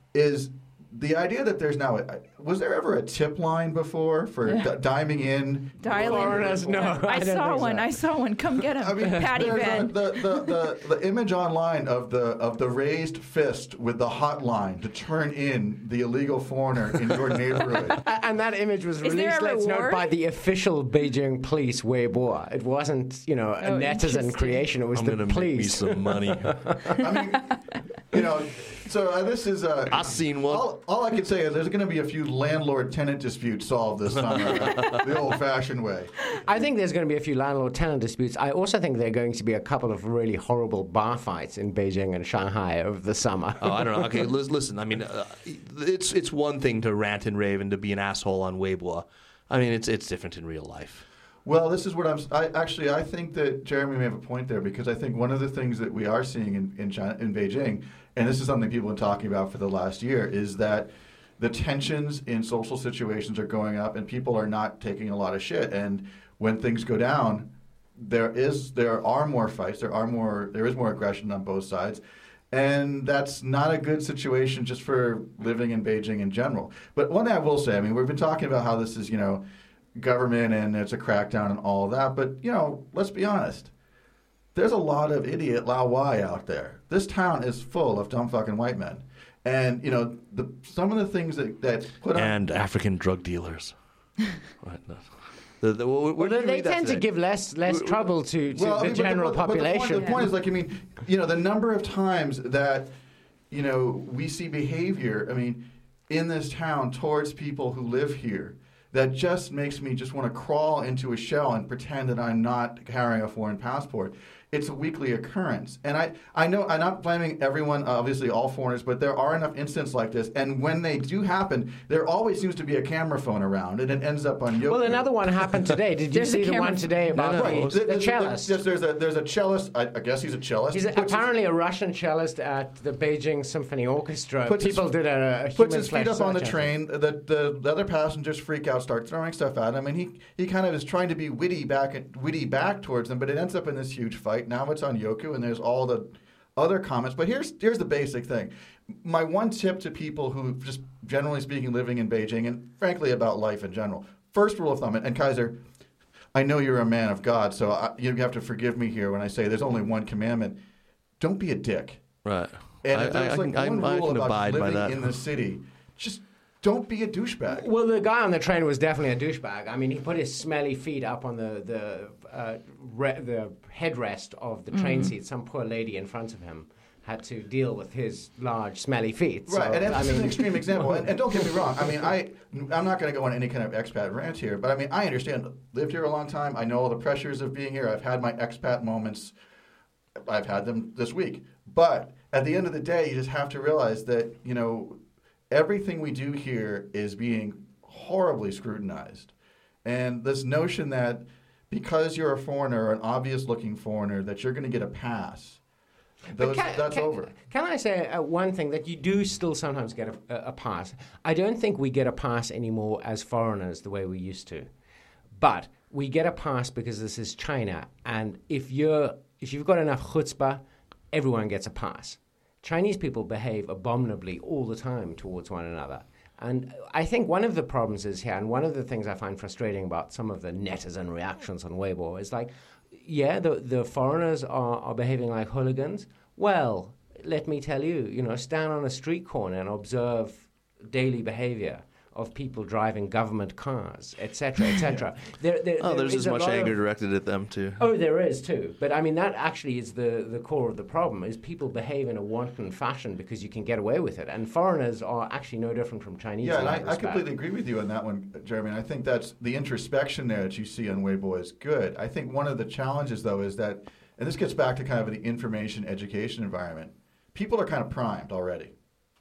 is the idea that there's now a, was there ever a tip line before for Yeah. d- diming in Dialing. Foreigners, no. I, I don't saw think one. so. I saw one. Come get him, I mean, Patty there's a- Van. the, the, the, the image online of the of the raised fist with the hotline to turn in the illegal foreigner in your neighborhood. A- And that image was Is there released, a let's note, reward? by the official Beijing police Weibo. It wasn't, you know, a Oh, netizen interesting. creation. It was I'm the gonna make me police. some money. I mean, you know, so uh, this is. Uh, I seen one. All, all I can say is there's going to be a few landlord-tenant disputes solved this summer, the old-fashioned way. I think there's going to be a few landlord-tenant disputes. I also think there are going to be a couple of really horrible bar fights in Beijing and Shanghai over the summer. Oh, I don't know. Okay, lis- listen. I mean, uh, it's it's one thing to rant and rave and to be an asshole on Weibo. I mean, it's it's different in real life. Well, this is what I'm. I actually I think that Jeremy may have a point there, because I think one of the things that we are seeing in in, China, in Beijing, and this is something people have been talking about for the last year, is that the tensions in social situations are going up, and people are not taking a lot of shit. And when things go down, there is there are more fights. There are more. There is more aggression on both sides. And that's not a good situation just for living in Beijing in general. But one thing I will say, I mean, we've been talking about how this is, you know, government and it's a crackdown and all of that. But, you know, let's be honest. There's a lot of idiot Laowai out there. This town is full of dumb fucking white men. And, you know, the some of the things that, that put on... And African drug dealers. Right, no. The, the, where Well, did you they read that tend to today? give less less W- trouble to, to Well, I the mean, but general but the, population. But the, point, the point is, like, I mean, you know, the number of times that you know, we see behavior, I mean, in this town towards people who live here that just makes me just want to crawl into a shell and pretend that I'm not carrying a foreign passport. It's a weekly occurrence. And I, I know I'm not blaming everyone, obviously all foreigners, but there are enough incidents like this. And when they do happen, there always seems to be a camera phone around, and it ends up on YouTube. Well, another one happened today. Did you There's see a the camera- one today about No, no, the, it was- the, There's- cellist? There's, there's, a, there's a cellist, I, I guess he's a cellist. He's He a, puts his- apparently a Russian cellist at the Beijing Symphony Orchestra. Puts his- People did a, a puts human his feet flesh up on the search train. The, the the other passengers freak out, start throwing stuff at him, and he, he kind of is trying to be witty back witty back towards them, but it ends up in this huge fight. Now it's on Yoku, and there's all the other comments. But here's here's the basic thing. My one tip to people who, just generally speaking, living in Beijing, and frankly about life in general. First rule of thumb, and Kaiser, I know you're a man of God, so I, you have to forgive me here when I say there's only one commandment: don't be a dick. Right. And I, if there's I, like I, one I rule can about abide by living that. in the city, just don't be a douchebag. Well, the guy on the train was definitely a douchebag. I mean, he put his smelly feet up on the the uh, re- the headrest of the train seat. Some poor lady in front of him had to deal with his large, smelly feet. Right, So, and I that's mean, an extreme example. And, and don't get me wrong. I mean, I I'm not going to go on any kind of expat rant here, but I mean, I understand. Lived here a long time. I know all the pressures of being here. I've had my expat moments. I've had them this week. But at the end of the day, you just have to realize that, you know, everything we do here is being horribly scrutinized. And this notion that because you're a foreigner, an obvious-looking foreigner, that you're going to get a pass, those, Can- that's can, over. Can I say uh, one thing that you do still sometimes get a, a, a pass? I don't think we get a pass anymore as foreigners the way we used to, but we get a pass because this is China, and if you're if you've got enough chutzpah, everyone gets a pass. Chinese people behave abominably all the time towards one another. And I think one of the problems is here, and one of the things I find frustrating about some of the netizen reactions on Weibo is like, yeah, the, the foreigners are, are behaving like hooligans. Well, let me tell you, you know, stand on a street corner and observe daily behavior of people driving government cars, et cetera, et cetera. There, there, Oh, there there's is as a much lot anger of- directed at them too. Oh, there is too. But I mean, that actually is the, the core of the problem, is people behave in a wanton fashion because you can get away with it. And foreigners are actually no different from Chinese. Yeah, in and that I, I respect. completely agree with you on that one, Jeremy. And I think that's the introspection there that you see on Weibo is good. I think one of the challenges, though, is that, and this gets back to kind of the information education environment, people are kind of primed already.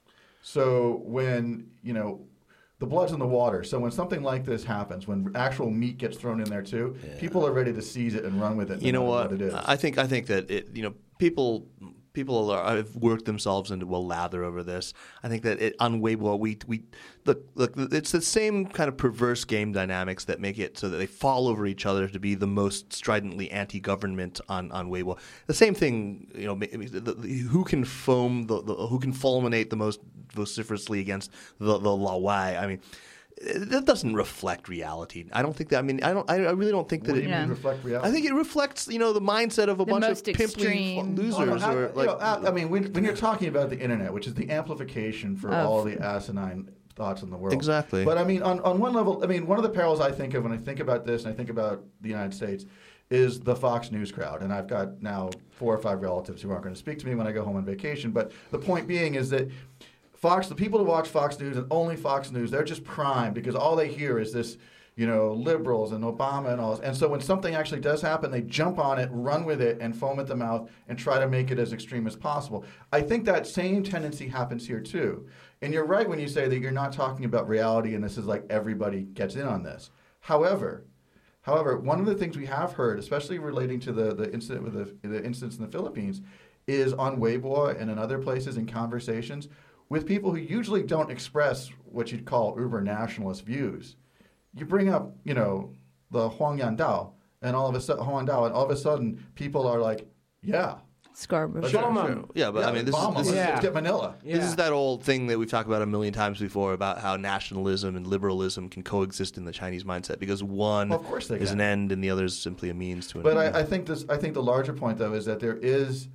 So when, you know, the blood's in the water. So when something like this happens, when actual meat gets thrown in there too, yeah. people are ready to seize it and run with it. No you know what? what it is. I think I think that it. You know, people people are, have worked themselves into a lather over this. I think that it, on Weibo, we we look look. It's the same kind of perverse game dynamics that make it so that they fall over each other to be the most stridently anti-government on, on Weibo. The same thing, you know, the, the, who can foam the, the who can fulminate the most vociferously against the the Lawai. I mean, that doesn't reflect reality. I don't think that. I mean, I don't. I really don't think that what it do you mean reflect reality. I think it reflects, you know, the mindset of a The bunch of most pimply extreme. losers. Oh, no, I, or you like, know, I, I mean, when, when you're talking about the internet, which is the amplification for Of- all the asinine thoughts in the world. Exactly. But I mean, on, on one level, I mean, one of the parallels I think of when I think about this and I think about the United States is the Fox News crowd. And I've got now four or five relatives who aren't going to speak to me when I go home on vacation. But the point being is that Fox, the people who watch Fox News and only Fox News, they're just primed because all they hear is this, you know, liberals and Obama and all this. And so when something actually does happen, they jump on it, run with it, and foam at the mouth and try to make it as extreme as possible. I think that same tendency happens here too. And you're right when you say that you're not talking about reality and this is like everybody gets in on this. However, however, one of the things we have heard, especially relating to the, the incident with the, the incidents in the Philippines, is on Weibo and in other places in conversations with people who usually don't express what you'd call uber nationalist views. You bring up, you know, the Huang Yandao, and all of a sudden, Huang Dao, and all of a sudden, people are like, yeah, Scarborough. Sure, Obama. sure. Yeah, but yeah, I mean, this Obama, is this, let's is Yeah. get Manila. this Yeah. is that old thing that we've talked about a million times before about how nationalism and liberalism can coexist in the Chinese mindset because one Well, of course they is can. an end and the other is simply a means to an But end. I, I think this. I think the larger point, though, is that there is,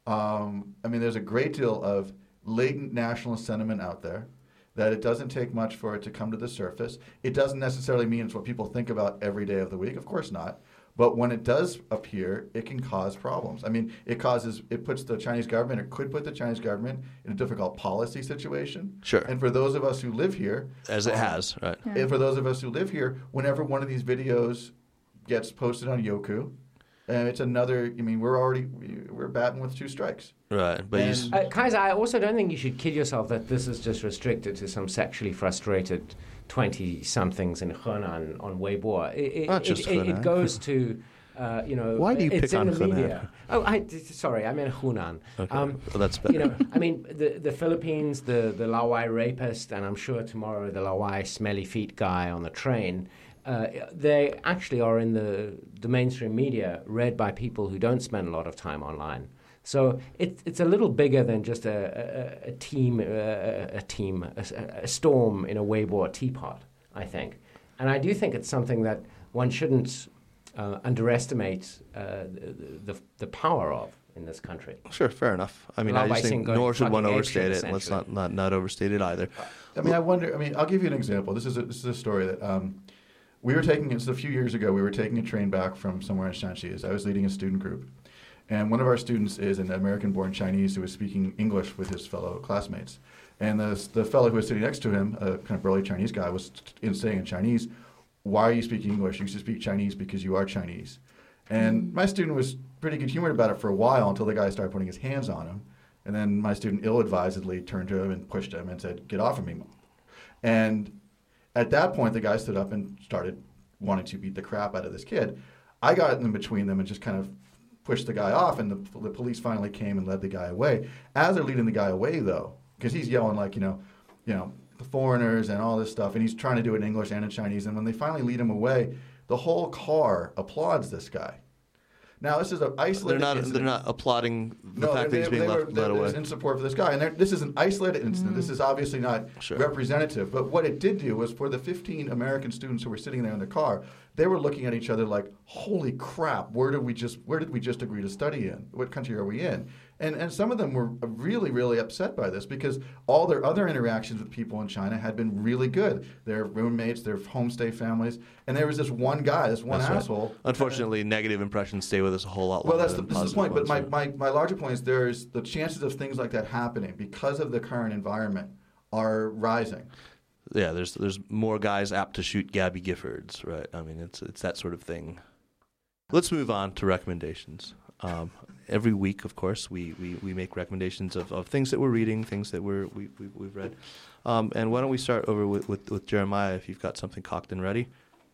um, I mean, there's a great deal of latent nationalist sentiment out there. That it doesn't take much for it to come to the surface. It doesn't necessarily mean it's what people think about every day of the week. Of course not. But when it does appear, it can cause problems. I mean, it causes, it puts the Chinese government, it could put the Chinese government in a difficult policy situation. Sure. And for those of us who live here. As it um, has, right. Yeah. And for those of us who live here, whenever one of these videos gets posted on Youku, and it's another, I mean, we're already, we're batting with two strikes. Right. But you, And- s- Uh, Kaiser, I also don't think you should kid yourself that this is just restricted to some sexually frustrated twenty-somethings in Henan on Weibo. It, it, Not just it, it, Henan. it goes to, uh, you know, Why do you it's pick in on the Henan? media. Oh, I, sorry, I meant Hunan. okay. Um, well, that's better. you know, I mean, the the Philippines, the the Lawai rapist, and I'm sure tomorrow the Lawai smelly feet guy on the train. Uh, they actually are in the the mainstream media, read by people who don't spend a lot of time online. So it, it's a little bigger than just a, a, a team, a, a team, a, a storm in a Weibo teapot, I think. And I do think it's something that one shouldn't uh, underestimate uh, the, the the power of in this country. Sure, fair enough. I mean, Allow I by just think saying going nor should one fucking overstate apeshit, it. Let's essentially. not, not not overstate it either. I mean, I wonder. I mean, I'll give you an example. This is a, this is a story that um, we were taking. It's a few years ago. We were taking a train back from somewhere in Shanxi. I was leading a student group, and one of our students is an American-born Chinese who was speaking English with his fellow classmates. And the the fellow who was sitting next to him, a kind of burly Chinese guy, was in saying in Chinese, "Why are you speaking English? You should speak Chinese because you are Chinese." And my student was pretty good-humored about it for a while until the guy started putting his hands on him. And then my student ill-advisedly turned to him and pushed him and said, "Get off of me." And at that point, the guy stood up and started wanting to beat the crap out of this kid. I got in between them and just kind of pushed the guy off, and the, the police finally came and led the guy away. As they're leading the guy away, though, because he's yelling like, you know, you know, the foreigners and all this stuff, and he's trying to do it in English and in Chinese. And when they finally lead him away, the whole car applauds this guy. Now, this is an They're isolated not. incident. They're not applauding the No, fact they, that he's being they left, were, led they- away. in support for this guy. And they're- this is an isolated incident. This is obviously not Sure. representative. But what it did do was for the fifteen American students who were sitting there in the car, they were looking at each other like, "Holy crap! Where did we just Where did we just agree to study in? What country are we in?" And and some of them were really really upset by this because all their other interactions with people in China had been really good. Their roommates, their homestay families, and there was this one guy, this one That's right. asshole. Unfortunately, negative impressions stay with us a whole lot Well, longer that's the, than this is the positive point. But my, ones, my, my larger point is there's the chances of things like that happening because of the current environment are rising. yeah, there's there's more guys apt to shoot Gabby Giffords, right? I mean, it's it's that sort of thing. Let's move on to recommendations. Um, every week, of course, we, we, we make recommendations of, of things that we're reading, things that we're we, we we've read. Um, and why don't we start over with, with, with Jeremiah if you've got something cocked and ready?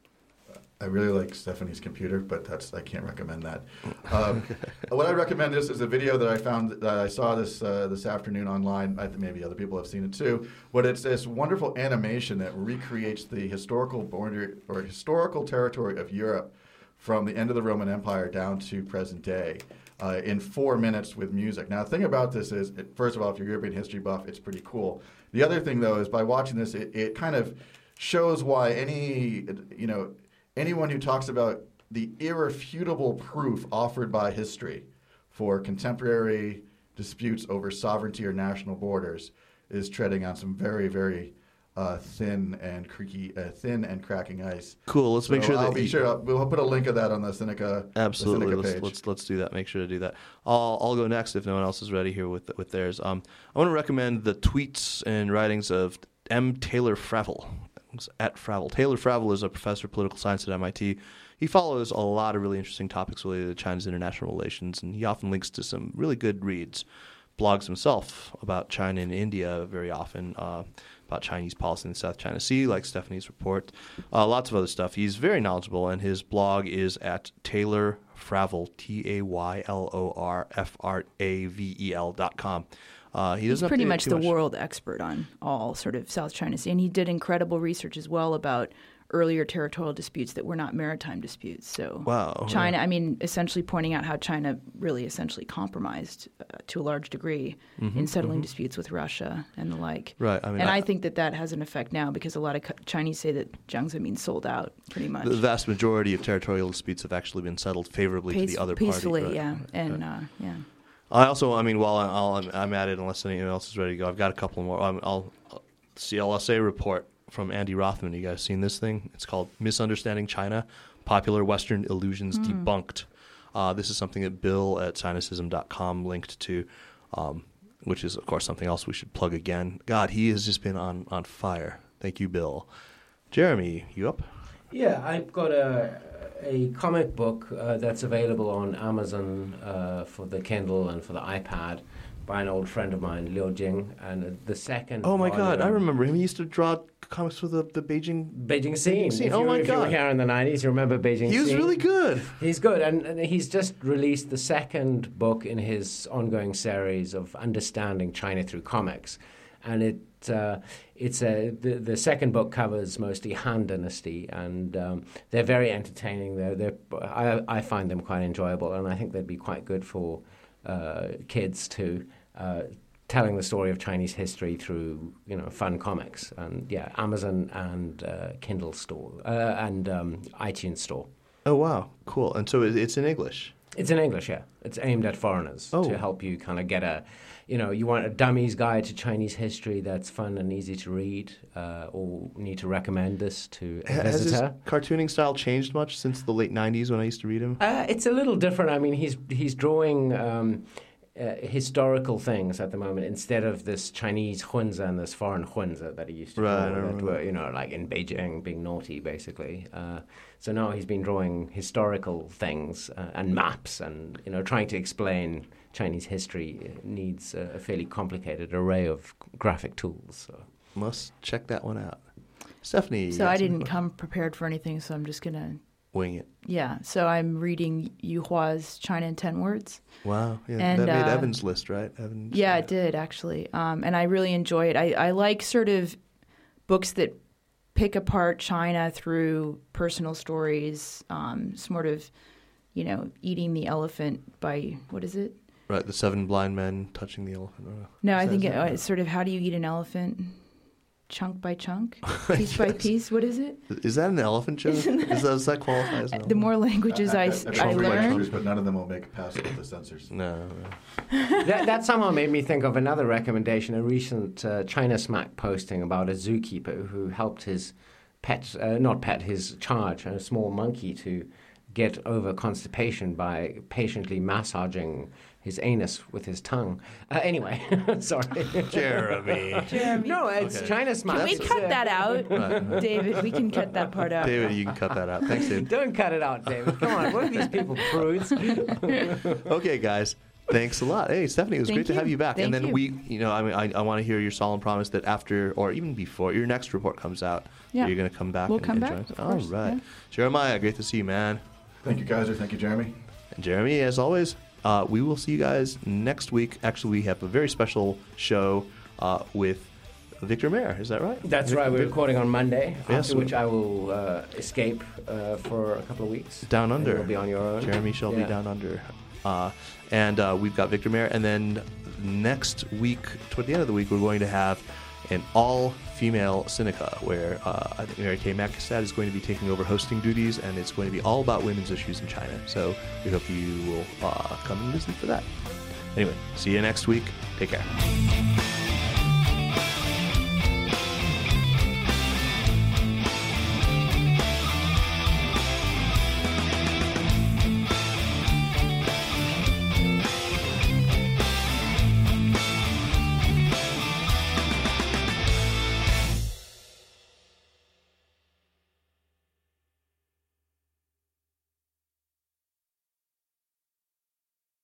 I really like Stephanie's computer, but that's I can't recommend that. Um, what I recommend is, is a video that I found that I saw this uh, this afternoon online. I think maybe other people have seen it too. But it's this wonderful animation that recreates the historical border or historical territory of Europe from the end of the Roman Empire down to present day uh, in four minutes with music. Now, the thing about this is, it, first of all, if you're a European history buff, it's pretty cool. The other thing, though, is by watching this, it, it kind of shows why any, you know, anyone who talks about the irrefutable proof offered by history for contemporary disputes over sovereignty or national borders is treading on some very, very uh, thin and creaky, uh, thin and cracking ice. Cool. Let's make So sure I'll that be you, sure I'll, we'll put a link of that on the Seneca, absolutely. the Seneca Let's, page. let's let's do that. Make sure to do that. I'll I'll go next if no one else is ready here with with theirs. Um, I want to recommend the tweets and writings of M. Taylor Fravel. It's at Fravel. Taylor Fravel is a professor of political science at M I T. He follows a lot of really interesting topics related to China's international relations, and he often links to some really good reads. Blogs himself about China and India very often, uh, about Chinese policy in the South China Sea, like Stephanie's report, uh, lots of other stuff. He's very knowledgeable, and his blog is at Taylor Fravel, T A Y L O R F R A V E L dot com. Uh, he He's doesn't pretty update it much too the world expert on all sort of South China Sea, and he did incredible research as well about earlier territorial disputes that were not maritime disputes. So Wow. China, I mean, essentially pointing out how China really essentially compromised uh, to a large degree Mm-hmm, in settling mm-hmm. disputes with Russia and the like. Right. I mean, and I, I, think that that has an effect now because a lot of Chinese say that Jiang Zemin sold out pretty much. the vast majority of territorial disputes have actually been settled favorably Peace, to the other peacefully, party. yeah, Right. and Right. uh, yeah. I also, I mean, while I'm, I'm, I'm at it, unless anyone else is ready to go, I've got a couple more. Um, I'll, C L S A report from Andy Rothman. You guys seen this thing? It's called Misunderstanding China, Popular Western Illusions mm. Debunked. Uh, this is something that Bill at Sinocism dot com linked to, um, which is, of course, something else we should plug again. God, he has just been on, on fire. Thank you, Bill. Jeremy, you up? Yeah, I've got a a comic book uh, that's available on Amazon uh, for the Kindle and for the iPad by an old friend of mine, Liu Jing, and uh, the second. Oh my volume, God, I remember him. He used to draw comics for the, the Beijing Beijing Scene. Scene. If Oh you, my if God, you were here in the nineties, you remember Beijing Scene? He was really good. He's good, and, and he's just released the second book in his ongoing series of Understanding China Through Comics, and it. Uh, it's a the, the second book covers mostly Han Dynasty, and um, they're very entertaining. They're, they're I, I find them quite enjoyable, and I think they'd be quite good for uh, kids to uh, telling the story of Chinese history through you know fun comics. And yeah, Amazon and uh, Kindle store uh, and um, iTunes store. Oh wow, cool! And so it's in English. It's in English, yeah. It's aimed at foreigners oh. to help you kind of get a, you know, you want a dummy's guide to Chinese history that's fun and easy to read, uh, or need to recommend this to a Has visitor. his cartooning style changed much since the late nineties when I used to read him? Uh, it's a little different. I mean, he's he's drawing um, uh, historical things at the moment instead of this Chinese hunza and this foreign hunza that he used to right, draw that were, you know, like in Beijing being naughty, basically. Uh, So now he's been drawing historical things uh, and maps, and you know, trying to explain Chinese history needs a, a fairly complicated array of graphic tools. So. Must check that one out. Stephanie. So I didn't come prepared for anything, so I'm just gonna wing it. Yeah. So I'm reading Yu Hua's China in Ten Words. Wow. Yeah, and, that made uh, Evan's list, right? Evan's, yeah, uh, it did actually, um, and I really enjoy it. I, I like sort of books that pick apart China through personal stories, um, sort of, you know, eating the elephant by, what is it? Right, the seven blind men touching the elephant. Or, no, I think it, that? it's sort of how do you eat an elephant? Chunk by chunk? Piece yes. by piece? What is it? Is that an elephant joke? Is that, does that qualify as an elephant? The more languages I, I, I, I learn. But none of them will make it past with the censors. No. no. that, that somehow made me think of another recommendation, a recent uh, China Smack posting about a zookeeper who helped his pet, uh, not pet, his charge, a small monkey to get over constipation by patiently massaging his anus with his tongue. Uh, anyway, sorry. Jeremy. Jeremy. No, it's okay. China Smack. Can we cut that out? Right. David, we can cut that part out. David, you can cut that out. Thanks, David. Don't cut it out, David. Come on, what are these people, prudes? Okay, guys. Thanks a lot. Hey, Stephanie, it was Thank great you. to have you back. Thank and then you. we, you know, I mean, I, I want to hear your solemn promise that after, or even before, your next report comes out, yeah. you're going to come back we'll and, come and back, join us. of All course, right. yeah. Jeremiah, great to see you, man. Thank you, Kaiser. Thank you, Jeremy. And Jeremy, as always, uh, we will see you guys next week. Actually, we have a very special show uh, with Victor Mayer. Is that right? That's Vic- right. We're Vic- recording on Monday, Yes, after we- which I will uh, escape uh, for a couple of weeks. Down And Under. you'll be on your own. Jeremy shall Yeah. be down under. Uh, and uh, we've got Victor Mayer. And then next week, toward the end of the week, we're going to have an all-female Sinica, where uh, I think Mary Kay Makistad is going to be taking over hosting duties, and it's going to be all about women's issues in China. So we hope you will uh, come and listen for that. Anyway, see you next week. Take care.